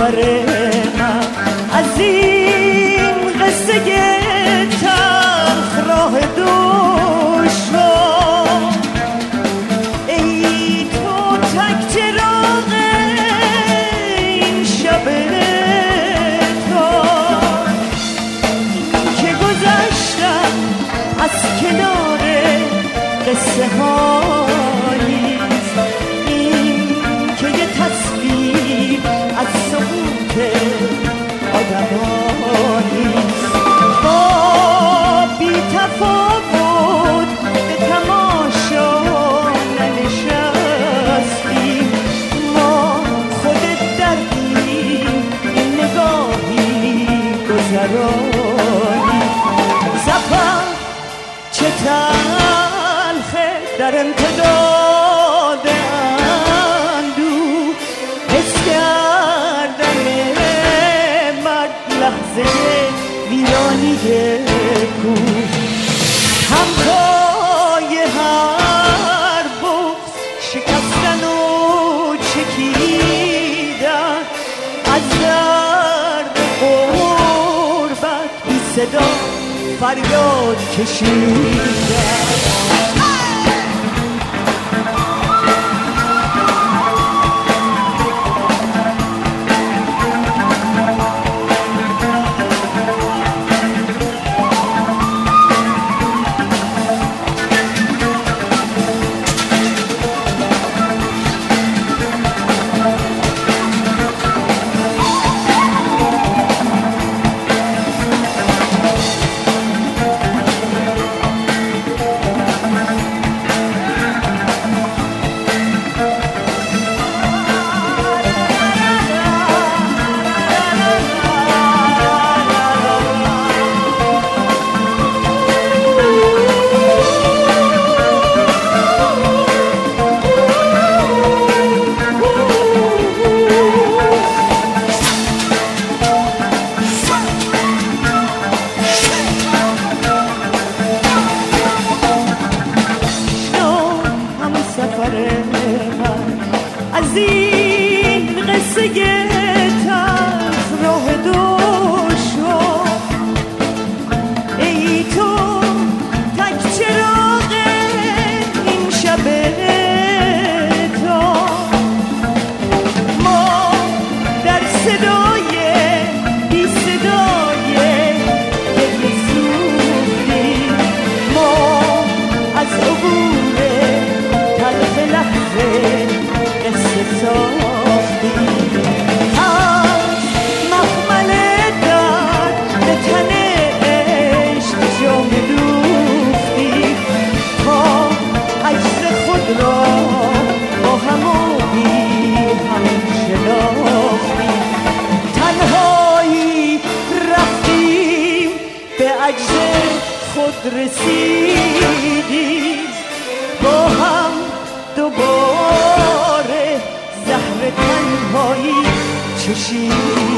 سفر من از این قصه تلخ راه دشوار. ای تو تک چراغ این شب تار که گذشتم از کنار قصه هاییست، این که یه تصویر از سقوط آدمانیست. با بی تفاوت به تماشا ننشستیم، ما خودت دردیم این نگاهی گذرانی. سفر چه تلخه در امتداد اندوه، حس کردن مرگ لحظه ویرانی کوه. همتای هر بغض شکستن و چکیدن، از درد غربت بی صدا فریاد کشیدن. از این قصه تلخ راه دشوار. ای تو تک چراغ این شب تار، ما در صدای بی صدای گریه سوختیم، ما از عبور تلخ لحظه قصه ساختیم. از مخمل درد به تن عشق جام دوختیم، تا عجز خود را با هم و بی هم شناختیم. تنهایی رفتیم به عجز خود رسیدیم، با هم دوباره زهر تنهایی چشیدیم.